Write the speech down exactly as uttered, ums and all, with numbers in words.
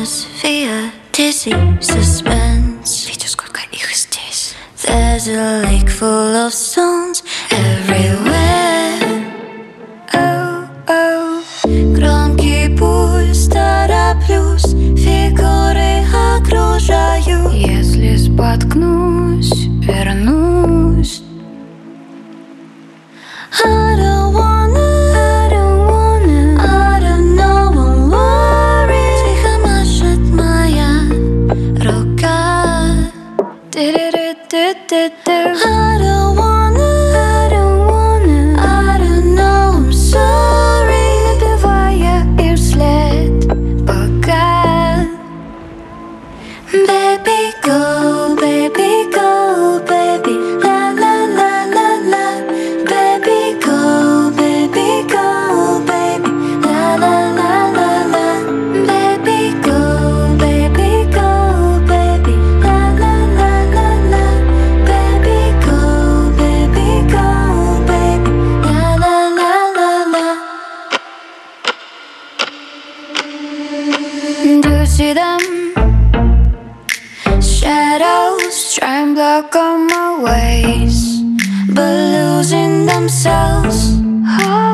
atmosphere, dizzy suspense. Видишь, сколько их здесь. There's a lake full of stones everywhere. Oh, oh. Громкий пульс, тороплюсь, фигуры окружают. Если споткнусь, вернусь. I don't wanna, I don't wanna, I don't know, won't worry. Тихо машет моя рука. Ду-ду-ду-ду-ду. I don't wanna, I don't wanna, I don't know, I'm sorry. Напевая им вслед пока. Baby, go, baby, go, baby, la la la la la. Baby, go, baby, go, baby, la la la la la. Baby, go, baby, go, baby, la la la la la. Baby, go, baby, go, baby, la la la la la. Do you see them? Shadows try and block all my ways, but losing themselves. Oh.